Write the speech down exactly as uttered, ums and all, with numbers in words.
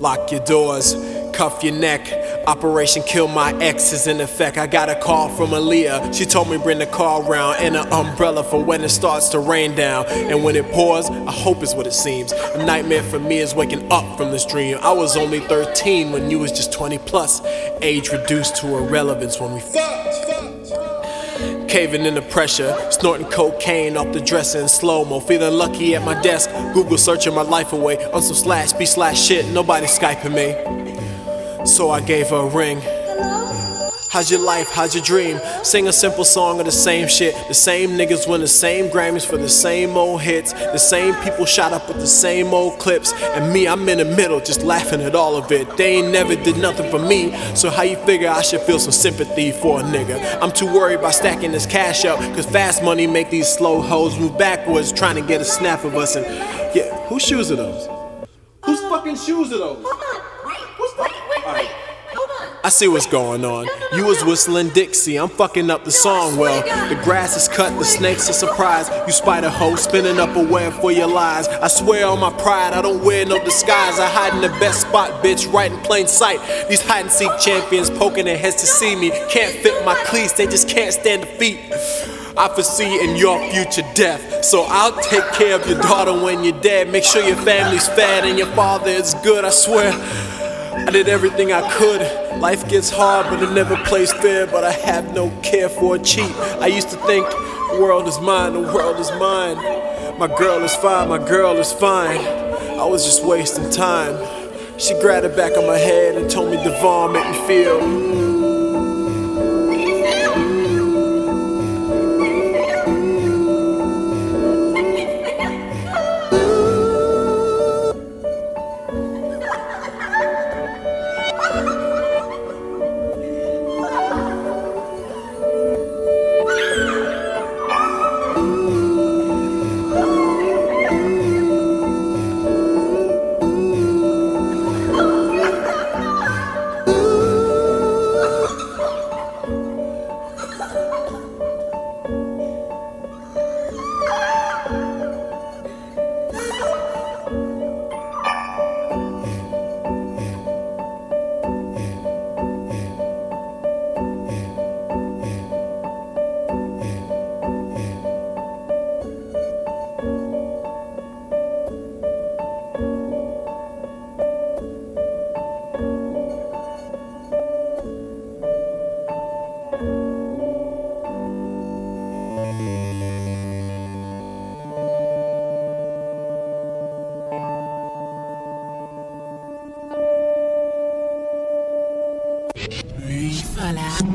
Lock your doors, cuff your neck. Operation Kill My Ex is in effect. I got a call from Aaliyah. She told me bring the car around and an umbrella for when it starts to rain down. And when it pours, I hope is what it seems. A nightmare for me is waking up from this dream. I was only thirteen when you was just twenty plus. Age reduced to irrelevance when we fucked. Caving in the pressure, snorting cocaine off the dresser in slow-mo. Feeling lucky at my desk, Google searching my life away on some slash B slash shit. Nobody Skyping me, so I gave her a ring. How's your life? How's your dream? Sing a simple song of the same shit. The same niggas win the same Grammys for the same old hits. The same people shot up with the same old clips. And me, I'm in the middle, just laughing at all of it. They ain't never did nothing for me, so how you figure I should feel some sympathy for a nigga? I'm too worried about stacking this cash up, cause fast money make these slow hoes move backwards, trying to get a snap of us. And yeah, whose shoes are those? Whose fucking shoes are those? Hold on, wait, who's wait, wait, wait, hold on. I see what's going on. You was whistling Dixie, I'm fucking up the song. Well, the grass is cut, the snakes are surprised. You spider hoe, spinning up a web for your lies. I swear on my pride, I don't wear no disguise. I hide in the best spot, bitch, right in plain sight. These hide and seek champions poking their heads to see me. Can't fit my cleats, they just can't stand defeat. I foresee in your future death, so I'll take care of your daughter when you're dead. Make sure your family's fed and your father is good. I swear I did everything I could. Life gets hard, but it never plays fair. But I have no care for a cheat. I used to think the world is mine, the world is mine. My girl is fine, my girl is fine. I was just wasting time. She grabbed the back of my head and told me Devon make me feel. Voilà.